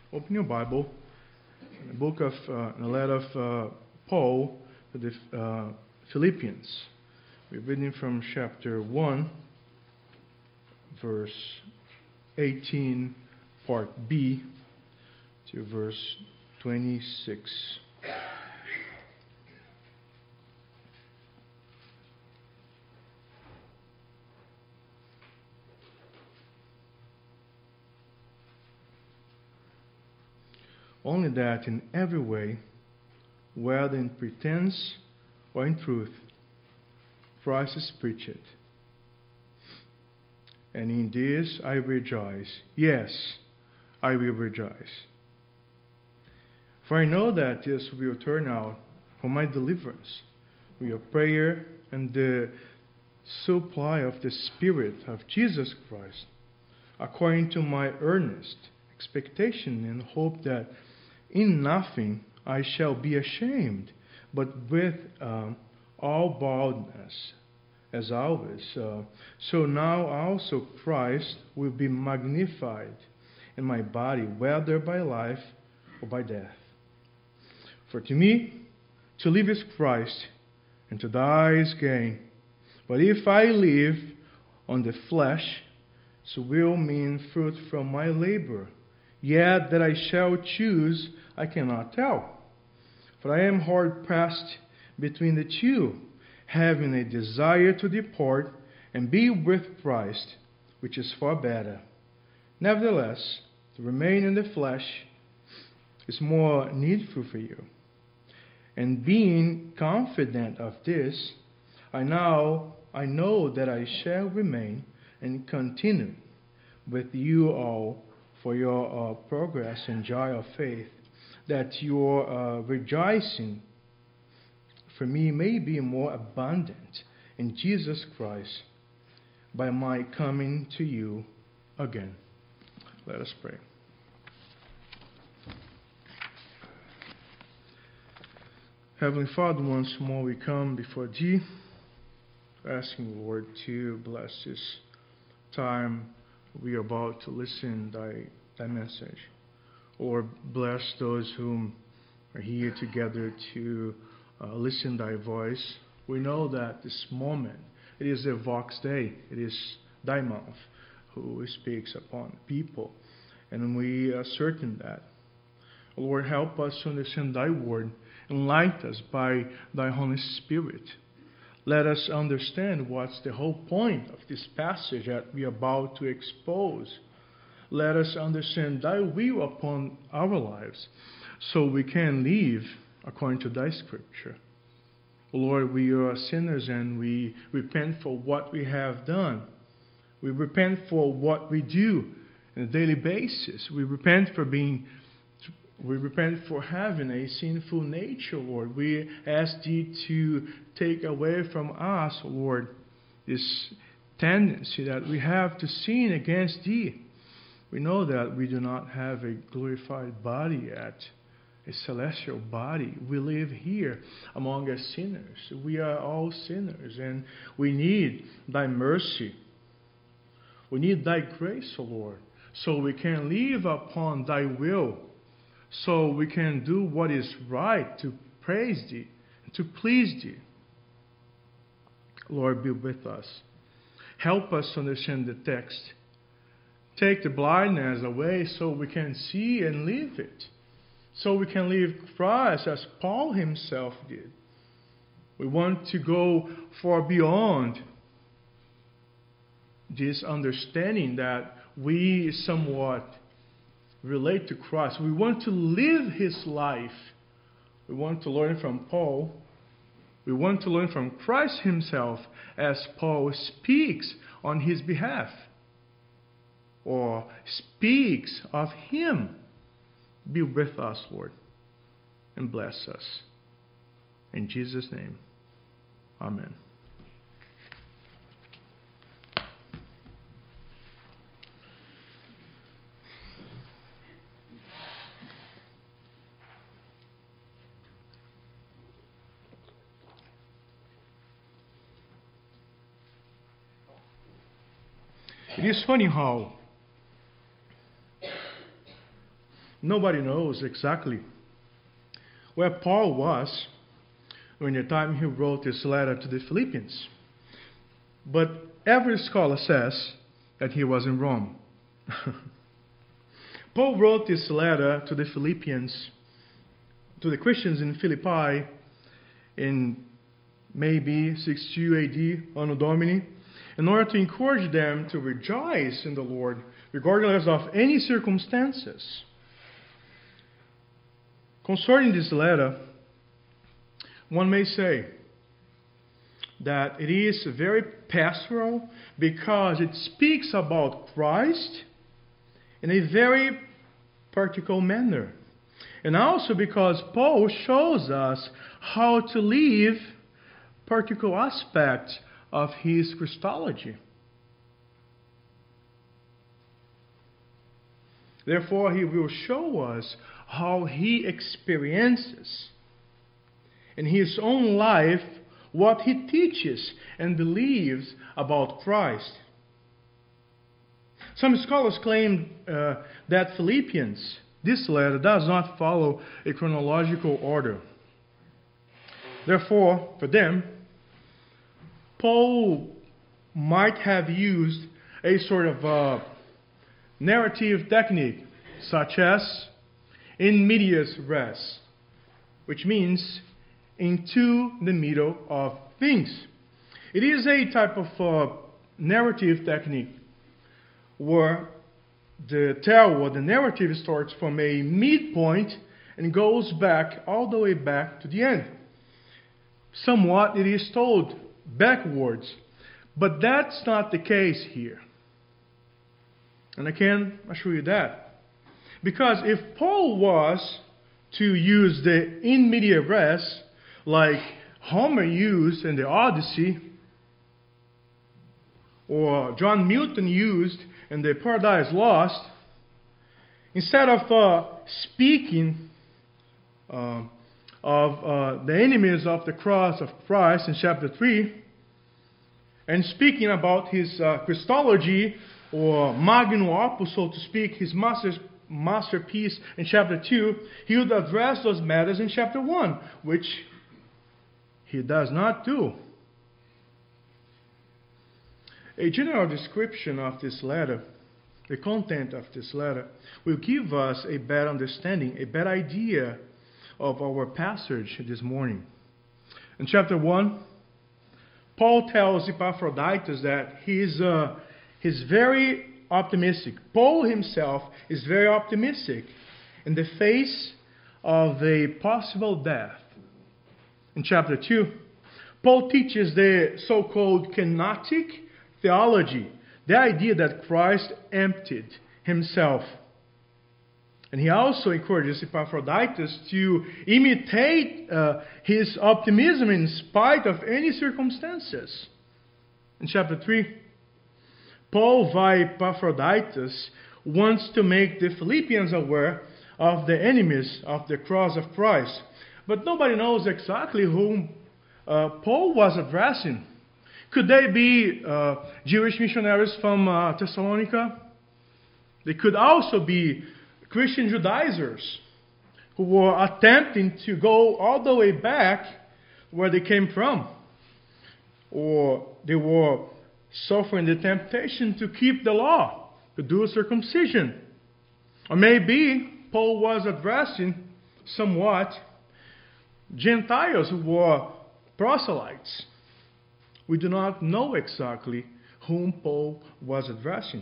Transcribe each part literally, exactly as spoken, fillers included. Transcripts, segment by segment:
Open your Bible, in the book of, uh, the letter of uh, Paul to the uh, Philippians. We're reading from chapter one, verse eighteen, part B, to verse twenty-six. Only that in every way, whether in pretense or in truth, Christ is preached. And in this I rejoice. Yes, I will rejoice. For I know that this will turn out for my deliverance, with your prayer and the supply of the Spirit of Jesus Christ, according to my earnest expectation and hope that in nothing I shall be ashamed, but with uh, all boldness, as always. Uh, so now also Christ will be magnified in my body, whether by life or by death. For to me, to live is Christ, and to die is gain. But if I live on the flesh, so will mean fruit from my labor. Yet that I shall choose, I cannot tell. For I am hard pressed between the two, having a desire to depart and be with Christ, which is far better. Nevertheless, to remain in the flesh is more needful for you. And being confident of this, I now I know that I shall remain and continue with you all for your uh, progress and joy of faith, that your uh, rejoicing for me may be more abundant in Jesus Christ by my coming to you again. Let us pray. Heavenly Father, once more we come before Thee, asking, Lord, to bless this time we are about to listen thy, thy message. Or bless those whom are here together to uh, listen thy voice. We know that this moment, it is a Vox Dei. It is thy mouth who speaks upon people. And we are certain that. Lord, help us to understand thy word. Enlighten us by thy Holy Spirit. Let us understand what's the whole point of this passage that we are about to expose. Let us understand thy will upon our lives so we can live according to thy scripture. Lord, we are sinners and we repent for what we have done. We repent for what we do on a daily basis. We repent for being We repent for having a sinful nature, Lord. We ask Thee to take away from us, Lord, this tendency that we have to sin against Thee. We know that we do not have a glorified body yet, a celestial body. We live here among us sinners. We are all sinners, and we need Thy mercy. We need Thy grace, O Lord, so we can live upon Thy will, so we can do what is right to praise Thee, to please Thee. Lord, be with us. Help us to understand the text. Take the blindness away so we can see and live it. So we can live Christ as Paul himself did. We want to go far beyond this understanding that we somewhat relate to Christ. We want to live His life. We want to learn from Paul. We want to learn from Christ Himself as Paul speaks on His behalf or speaks of Him. Be with us, Lord, and bless us. In Jesus' name, amen. It is funny how Nobody knows exactly where Paul was when the time he wrote this letter to the Philippians. But every scholar says that he was in Rome. Paul wrote this letter to the Philippians, to the Christians in Philippi, in maybe sixty-two A D, Anno Domini, in order to encourage them to rejoice in the Lord, regardless of any circumstances. Concerning this letter, one may say that it is very pastoral because it speaks about Christ in a very practical manner. And also because Paul shows us how to live practical aspects of his Christology. Therefore, he will show us how he experiences in his own life what he teaches and believes about Christ. Some scholars claim uh, that Philippians, this letter, does not follow a chronological order. Therefore, for them, Paul might have used a sort of uh, narrative technique, such as in medias res, which means into the middle of things. It is a type of uh, narrative technique where the tale or the narrative starts from a midpoint and goes back all the way back to the end. Somewhat it is told backwards, but that's not the case here. And I can assure you that. Because if Paul was to use the in media res, like Homer used in the Odyssey, or John Milton used in the Paradise Lost, instead of uh, speaking uh, of uh, the enemies of the cross of Christ in chapter three, and speaking about his uh, Christology, or magnum opus, so to speak, his master, masterpiece in chapter two, he would address those matters in chapter one, which he does not do. A general description of this letter, the content of this letter, will give us a better understanding, a better idea of our passage this morning. In chapter one, Paul tells Epaphroditus that he is uh, he's very optimistic. Paul himself is very optimistic in the face of a possible death. In chapter two, Paul teaches the so-called kenotic theology, the idea that Christ emptied himself. And he also encourages Epaphroditus to imitate uh, his optimism in spite of any circumstances. In chapter three, Paul via Epaphroditus wants to make the Philippians aware of the enemies of the cross of Christ. But nobody knows exactly whom uh, Paul was addressing. Could they be uh, Jewish missionaries from uh, Thessalonica? They could also be Christian Judaizers who were attempting to go all the way back where they came from. Or they were suffering the temptation to keep the law, to do circumcision. Or maybe Paul was addressing somewhat Gentiles who were proselytes. We do not know exactly whom Paul was addressing.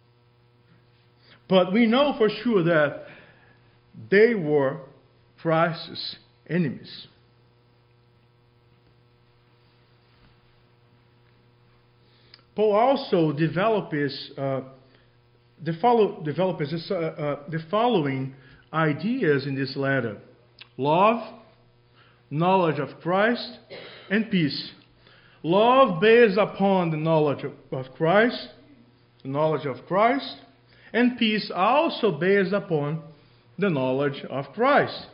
But we know for sure that they were Christ's enemies. Paul also develops, uh, the, follow, develops uh, uh, the following ideas in this letter: love, knowledge of Christ, and peace. Love based upon the knowledge of, of Christ, the knowledge of Christ, and peace also based upon the knowledge of Christ.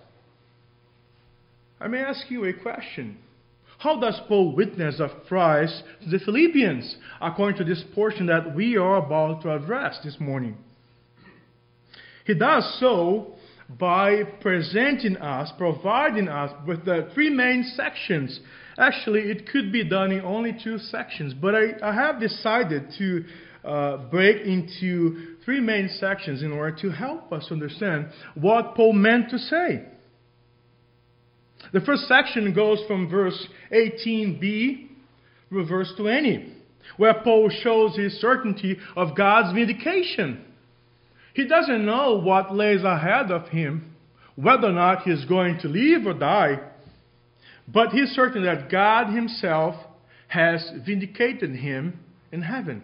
I may ask you a question. How does Paul witness of Christ to the Philippians, according to this portion that we are about to address this morning? He does so by presenting us, providing us with the three main sections. Actually, it could be done in only two sections, but I, I have decided to uh, break into three main sections in order to help us understand what Paul meant to say. The first section goes from verse eighteen b through verse twenty, where Paul shows his certainty of God's vindication. He doesn't know what lays ahead of him, whether or not he's going to live or die, but he's certain that God himself has vindicated him in heaven.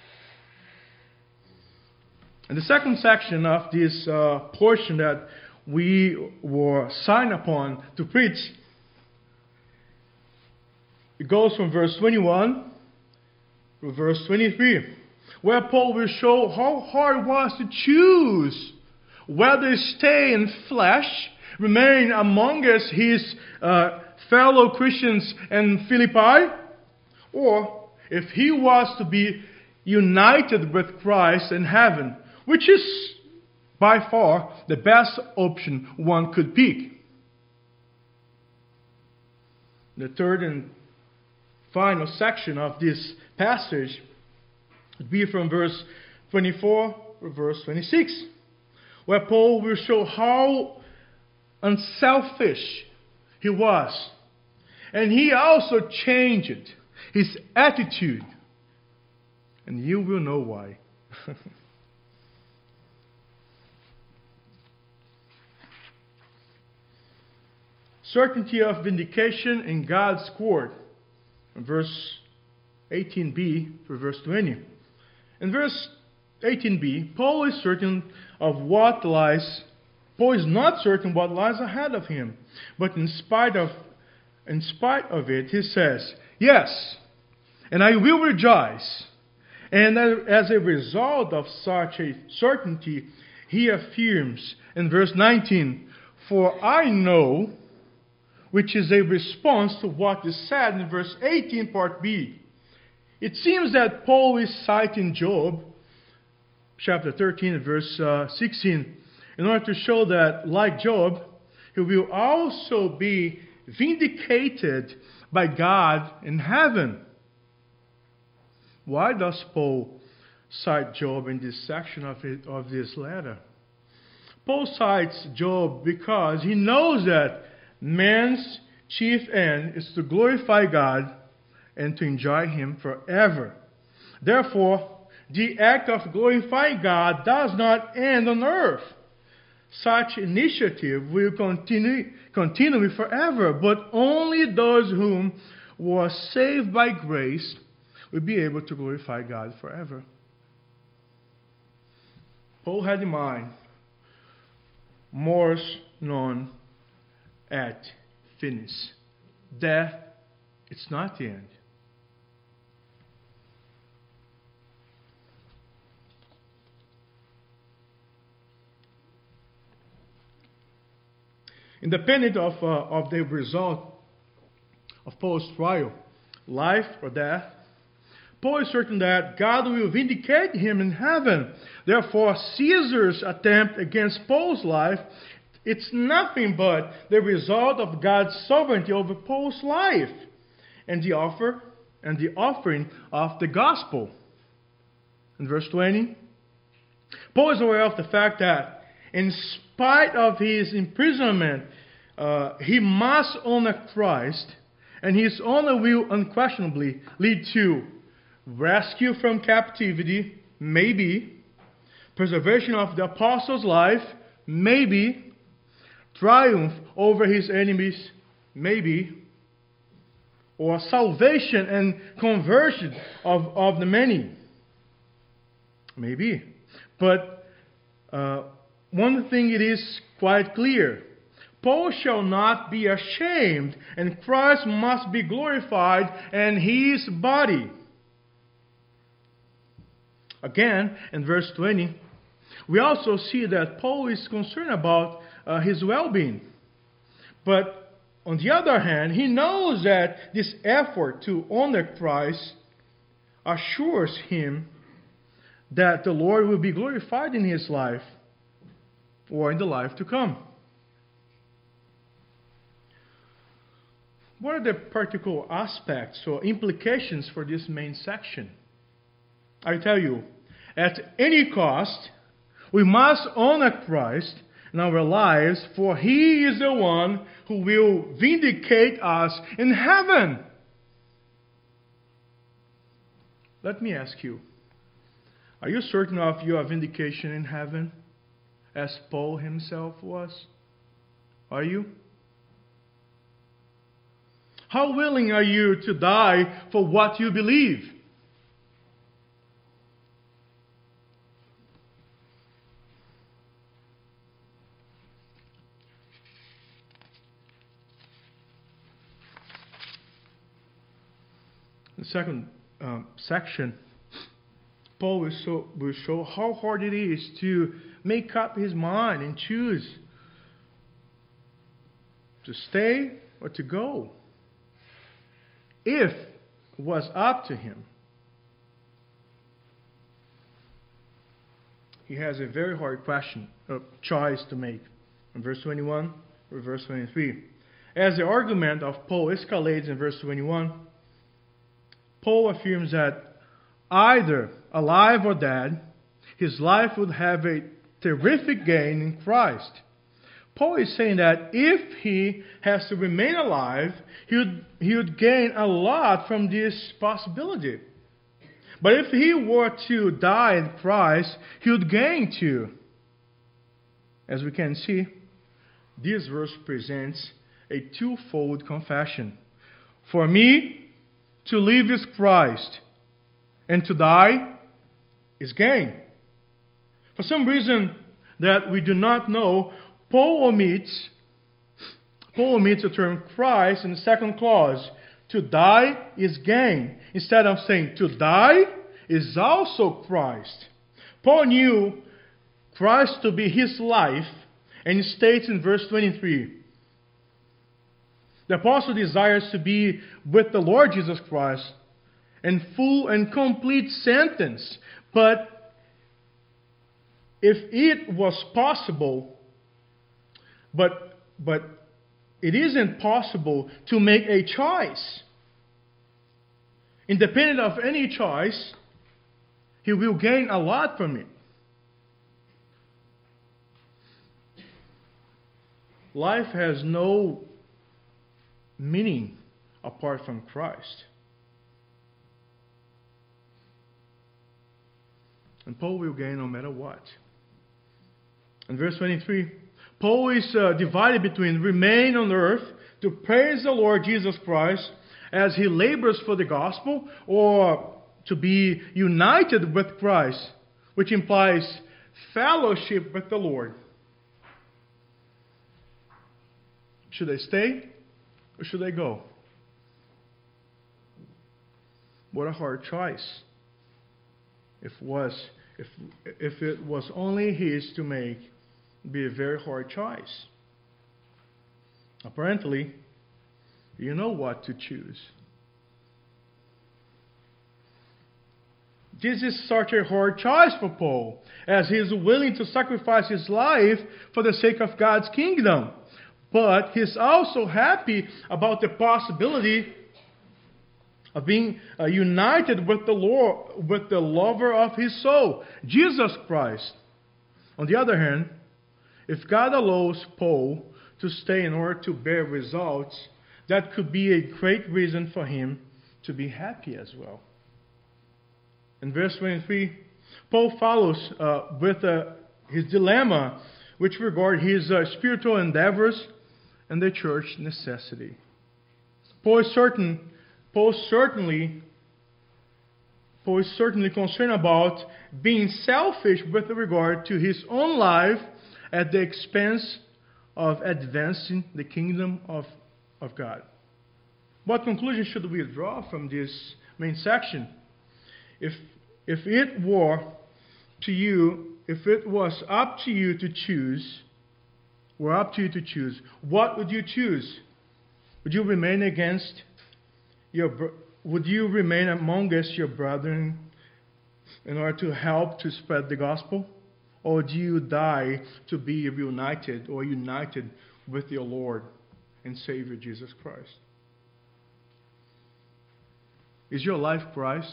And the second section of this uh, portion that we were signed upon to preach, it goes from verse twenty-one to verse twenty-three, where Paul will show how hard it was to choose whether to stay in flesh, remain amongst his uh, fellow Christians in Philippi, or if he was to be united with Christ in heaven, which is by far the best option one could pick. The third and final section of this passage would be from verse twenty-four to verse twenty-six, where Paul will show how unselfish he was. And he also changed his attitude. And you will know why. Certainty of vindication in God's court. In verse eighteen b through verse twenty. In verse eighteen b, Paul is certain of what lies. Paul is not certain what lies ahead of him. But in spite of in spite of it, he says, "Yes, and I will rejoice." And as a result of such a certainty, he affirms in verse nineteen, "For I know," which is a response to what is said in verse eighteen, part B. It seems that Paul is citing Job, chapter thirteen, verse uh, sixteen, in order to show that, like Job, he will also be vindicated by God in heaven. Why does Paul cite Job in this section of, it, of this letter? Paul cites Job because he knows that man's chief end is to glorify God and to enjoy Him forever. Therefore, the act of glorifying God does not end on earth. Such initiative will continue, continue forever, but only those whom were saved by grace will be able to glorify God forever. Paul had in mind mors non et finis. Death, it's not the end. Independent of, uh, of the result of Paul's trial, life or death, Paul is certain that God will vindicate him in heaven. Therefore, Caesar's attempt against Paul's life, it's nothing but the result of God's sovereignty over Paul's life and the offer and the offering of the gospel. In verse twenty, Paul is aware of the fact that in spite of his imprisonment, uh, he must honor Christ, and his honor will unquestionably lead to rescue from captivity, maybe, preservation of the apostle's life, maybe, triumph over his enemies, maybe, or salvation and conversion of, of the many, maybe. But uh, one thing it is quite clear: Paul shall not be ashamed, and Christ must be glorified in his body. Again, in verse twenty, we also see that Paul is concerned about uh, his well-being. But on the other hand, he knows that this effort to honor Christ assures him that the Lord will be glorified in his life. or in the life to come. What are the practical aspects or implications for this main section? I tell you, at any cost, we must honor Christ in our lives, for He is the one who will vindicate us in heaven. Let me ask you, are you certain of your vindication in heaven, as Paul himself was? Are you? How willing are you to die for what you believe? The second um, section, Paul will show, will show how hard it is to make up his mind and choose to stay or to go, if it was up to him. He has a very hard question, a choice to make. In verse twenty-one or verse twenty-three. As the argument of Paul escalates in verse twenty-one, Paul affirms that either alive or dead, his life would have a terrific gain in Christ. Paul is saying that if he has to remain alive, he would, he would gain a lot from this possibility. But if he were to die in Christ, he would gain too. As we can see, this verse presents a twofold confession. For me, to live is Christ, and to die is gain. For some reason that we do not know, Paul omits, Paul omits the term Christ in the second clause. To die is gain. Instead of saying to die is also Christ. Paul knew Christ to be his life, and he states in verse twenty-three, the apostle desires to be with the Lord Jesus Christ in full and complete sentence. But if it was possible, but but it isn't possible to make a choice. Independent of any choice, he will gain a lot from it. Life has no meaning apart from Christ. And Paul will gain no matter what. In verse twenty-three, Paul is uh, divided between remain on earth to praise the Lord Jesus Christ as he labors for the gospel, or to be united with Christ, which implies fellowship with the Lord. Should I stay or should I go? What a hard choice. If was if if it was only his to make, it'd be a very hard choice. Apparently, you know what to choose. This is such a hard choice for Paul, as he is willing to sacrifice his life for the sake of God's kingdom. But he's also happy about the possibility of being uh, united with the Lord, with the lover of his soul, Jesus Christ. On the other hand, if God allows Paul to stay in order to bear results, that could be a great reason for him to be happy as well. In verse twenty-three, Paul follows uh, with uh, his dilemma, which regard his uh, spiritual endeavors and the church necessity. Paul is certain, Paul certainly, Paul is certainly concerned about being selfish with regard to his own life at the expense of advancing the kingdom of, of God. What conclusion should we draw from this main section? If if it were to you, if it was up to you to choose, were up to you to choose, what would you choose? Would you remain against your would you remain amongst your brethren in order to help to spread the gospel? or do you die to be reunited or united with your Lord and Savior Jesus Christ? Is your life Christ?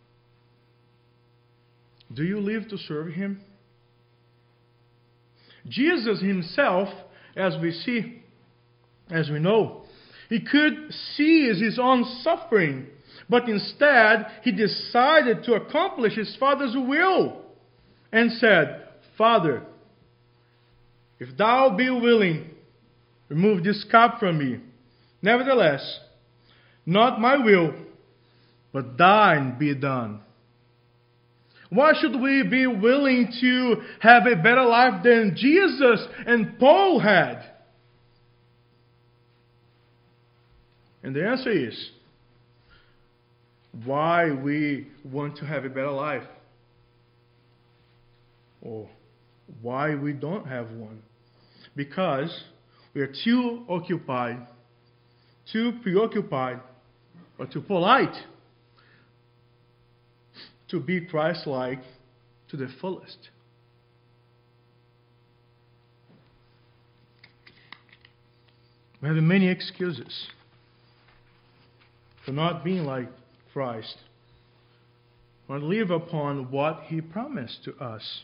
Do you live to serve Him? Jesus Himself, as we see, as we know, He could cease His own suffering, but instead He decided to accomplish His Father's will and said, Father, if Thou be willing, remove this cup from me. Nevertheless, not my will, but Thine be done. Why should we be willing to have a better life than Jesus and Paul had? And the answer is, why we want to have a better life, or why we don't have one. Because we are too occupied, too preoccupied, or too polite to be Christ-like to the fullest. We have many excuses for not being like Christ, or live upon what He promised to us.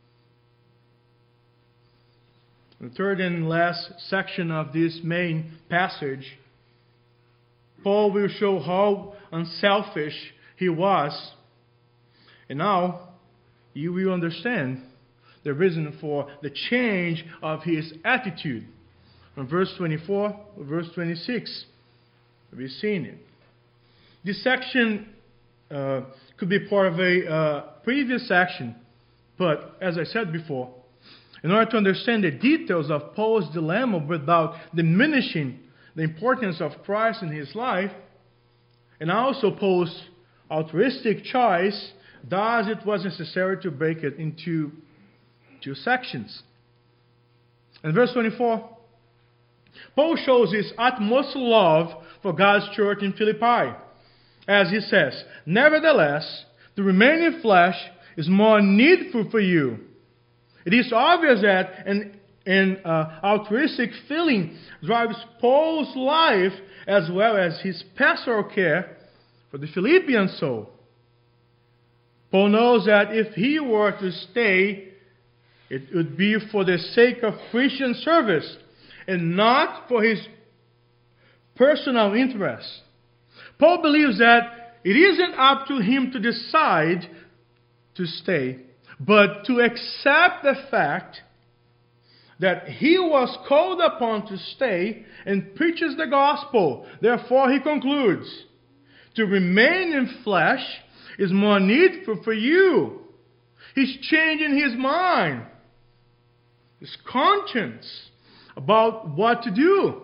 The third and last section of this main passage, Paul will show how unselfish he was. And now you will understand the reason for the change of his attitude. From verse twenty-four to verse twenty-six, we've seen it. This section uh, could be part of a uh, previous section, but as I said before, in order to understand the details of Paul's dilemma without diminishing the importance of Christ in his life, and also Paul's altruistic choice, thus it was necessary to break it into two sections. In verse twenty-four, Paul shows his utmost love for God's church in Philippi. As he says, nevertheless, the remaining flesh is more needful for you. It is obvious that an, an uh, altruistic feeling drives Paul's life as well as his pastoral care for the Philippian soul. Paul knows that if he were to stay, it would be for the sake of Christian service and not for his personal interest. Paul believes that it isn't up to him to decide to stay, but to accept the fact that he was called upon to stay and preaches the gospel. Therefore, he concludes, to remain in flesh is more needful for you. He's changing his mind, his conscience about what to do.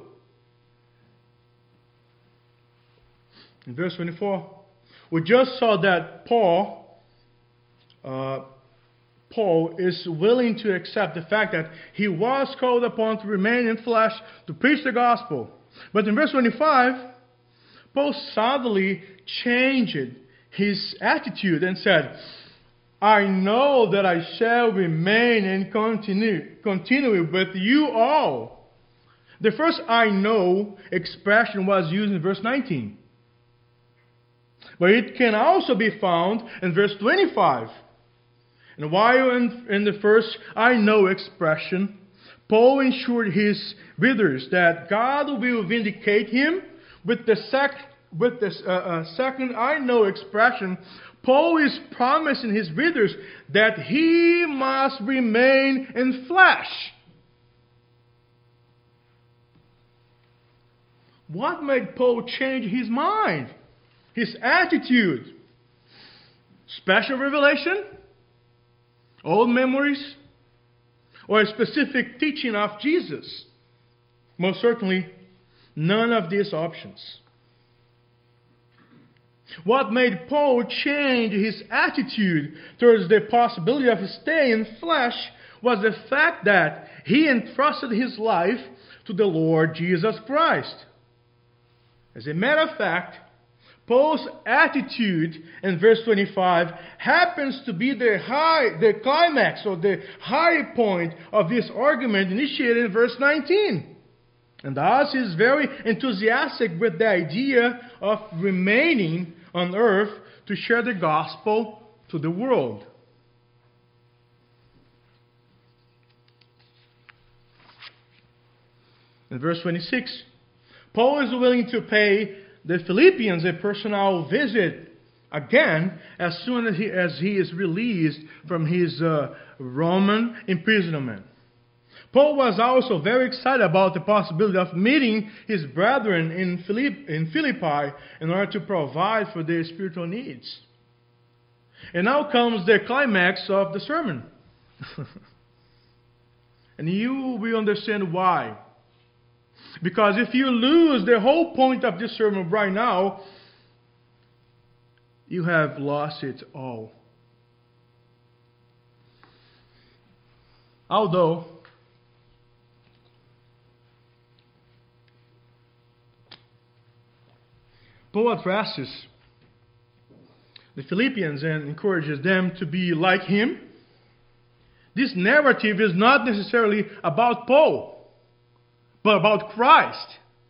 In verse twenty-four, we just saw that Paul, uh, Paul is willing to accept the fact that he was called upon to remain in flesh to preach the gospel. But in verse twenty-five, Paul suddenly changed his attitude and said, I know that I shall remain and continue, continue with you all. The first I know expression was used in verse nineteen. But it can also be found in verse twenty-five. And while in, in the first I know expression, Paul assured his readers that God will vindicate him. With the sec, with this uh, uh, second I know expression, Paul is promising his readers that he must remain in flesh. What made Paul change his mind? His attitude? Special revelation? Old memories? Or a specific teaching of Jesus? Most certainly, none of these options. What made Paul change his attitude towards the possibility of staying in flesh was the fact that he entrusted his life to the Lord Jesus Christ. As a matter of fact, Paul's attitude in verse twenty-five happens to be the high, the climax or the high point of this argument initiated in verse nineteen. And thus he is very enthusiastic with the idea of remaining on earth to share the gospel to the world. In verse twenty-six, Paul is willing to pay the Philippians a personal visit again as soon as he, as he is released from his uh, Roman imprisonment. Paul was also very excited about the possibility of meeting his brethren in, Philipp, in Philippi in order to provide for their spiritual needs. And now comes the climax of the sermon. And you will understand why. Because if you lose the whole point of this sermon right now, you have lost it all. Although Paul addresses the Philippians and encourages them to be like him, this narrative is not necessarily about Paul, but about Christ.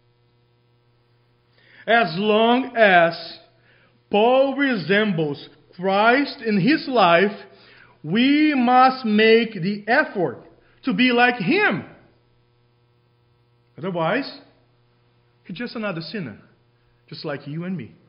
As long as Paul resembles Christ in his life, we must make the effort to be like him. Otherwise, he's just another sinner, just like you and me.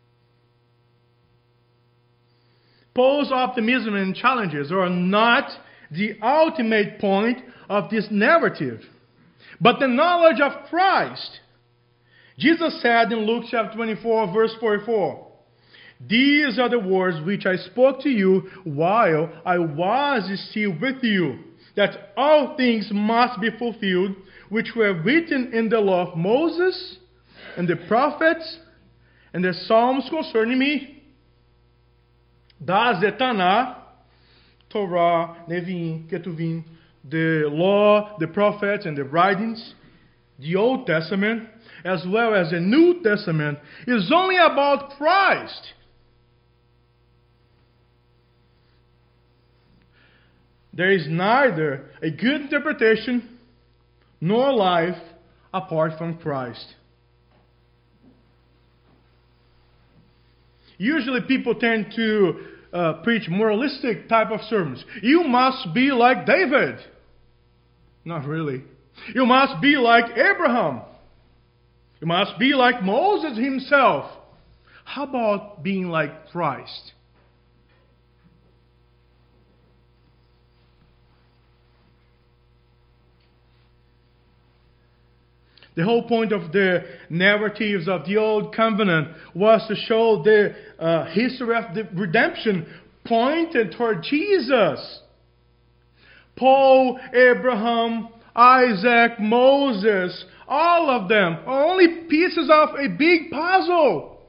Paul's optimism and challenges are not the ultimate point of this narrative, but the knowledge of Christ. Jesus said in Luke chapter twenty-four, verse forty-four, "These are the words which I spoke to you while I was still with you, that all things must be fulfilled, which were written in the law of Moses, and the prophets, and the Psalms concerning me." Das the Tanakh, Torah, Nevi'im, Ketuvim, the law, the prophets, and the writings, the Old Testament, as well as the New Testament, is only about Christ. There is neither a good interpretation nor life apart from Christ. Usually people tend to uh, preach moralistic type of sermons. You must be like David. Not really. You must be like Abraham. You must be like Moses himself. How about being like Christ? The whole point of the narratives of the Old Covenant was to show the uh, history of the redemption pointed toward Jesus. Paul, Abraham, Isaac, Moses, all of them are only pieces of a big puzzle.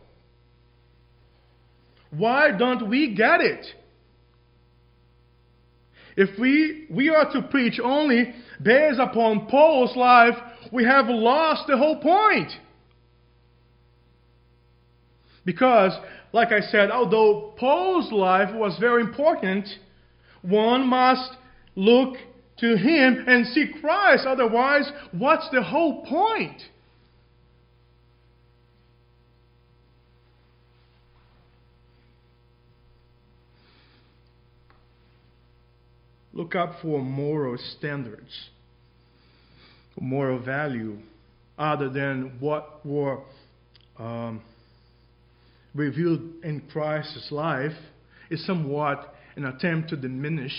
Why don't we get it? If we, we are to preach only based upon Paul's life, we have lost the whole point. Because, like I said, although Paul's life was very important, one must look to him and see Christ. Otherwise, what's the whole point? Look up for moral standards, moral value, other than what were um, revealed in Christ's life, is somewhat an attempt to diminish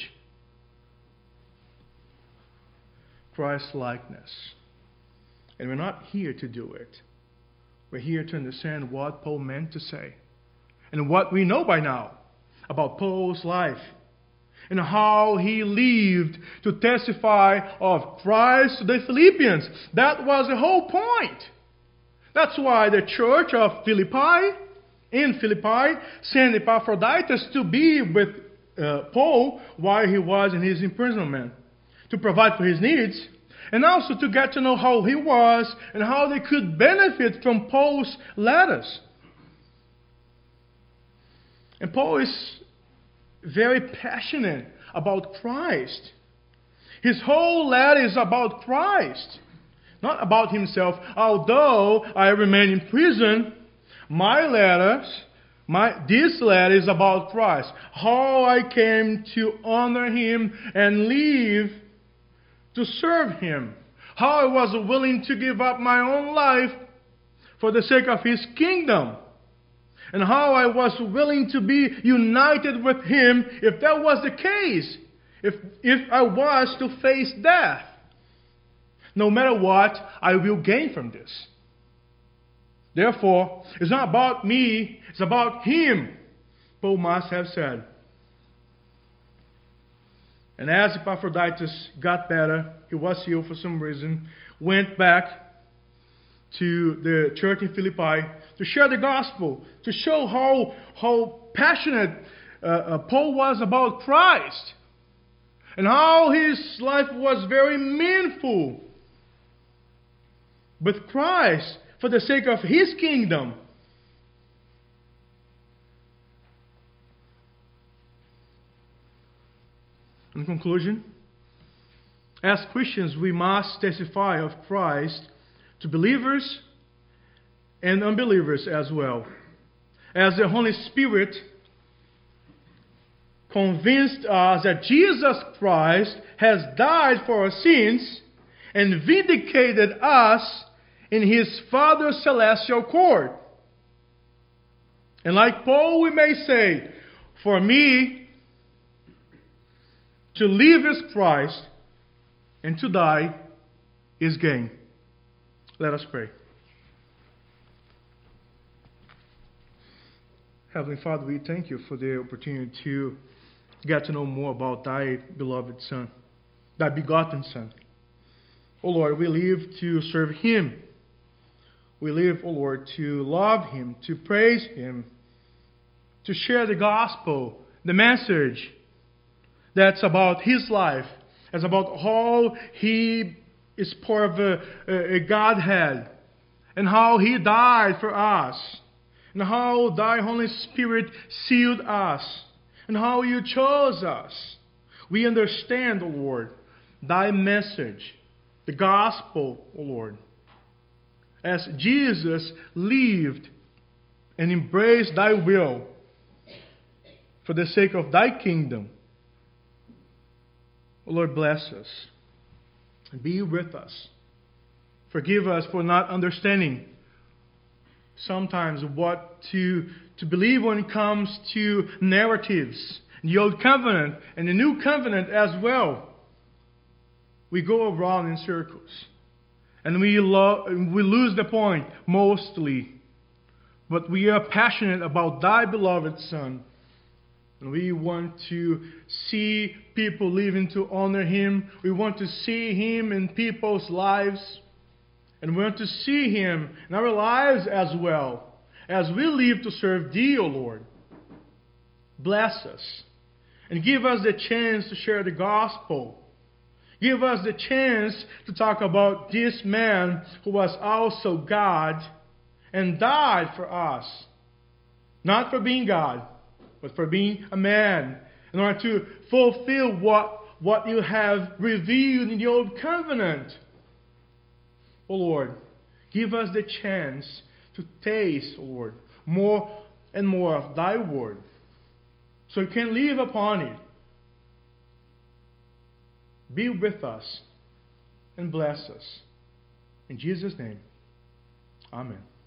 Christ's likeness. And we're not here to do it. We're here to understand what Paul meant to say, and what we know by now about Paul's life, and how he lived to testify of Christ to the Philippians. That was the whole point. That's why the church of Philippi, in Philippi, sent Epaphroditus to be with uh, Paul while he was in his imprisonment, to provide for his needs, and also to get to know how he was and how they could benefit from Paul's letters. And Paul is very passionate about Christ. His whole letter is about Christ, not about himself. Although I remain in prison, my letters, my this letter is about Christ. How I came to honor Him and live to serve Him. How I was willing to give up my own life for the sake of His kingdom. And how I was willing to be united with Him if that was the case. If, if I was to face death. No matter what, I will gain from this. Therefore, it's not about me, it's about Him, Paul must have said. And as Epaphroditus got better, he was healed for some reason, went back to the church in Philippi to share the gospel, to show how, how passionate uh, uh, Paul was about Christ, and how his life was very meaningful with Christ for the sake of His kingdom. In conclusion, as Christians, we must testify of Christ to believers and unbelievers as well. As the Holy Spirit convinced us that Jesus Christ has died for our sins and vindicated us in His Father's celestial court. And like Paul, we may say, for me, to live is Christ, and to die is gain. Let us pray. Heavenly Father, we thank You for the opportunity to get to know more about Thy beloved Son, Thy begotten Son. O Lord, we live to serve Him. We live, O Lord, to love Him, to praise Him, to share the gospel, the message that's about His life. It's about how He is part of a, a, a Godhead, and how He died for us, and how Thy Holy Spirit sealed us, and how You chose us. We understand, O Lord, Thy message, the gospel, O Lord, as Jesus lived and embraced Thy will for the sake of Thy kingdom. O Lord, bless us. Be with us. Forgive us for not understanding sometimes what to, to believe when it comes to narratives. The Old Covenant and the New Covenant as well. We go around in circles. And we, lo- we lose the point mostly. But we are passionate about Thy beloved Son. And we want to see people living to honor Him. We want to see Him in people's lives. And we want to see Him in our lives as well, as we live to serve Thee, O Lord. Bless us. And give us the chance to share the gospel. Give us the chance to talk about this man who was also God and died for us. Not for being God, but for being a man, in order to fulfill what, what You have revealed in the Old Covenant. O Lord, give us the chance to taste, O Lord, more and more of Thy Word, so we can live upon it. Be with us and bless us. In Jesus' name, Amen.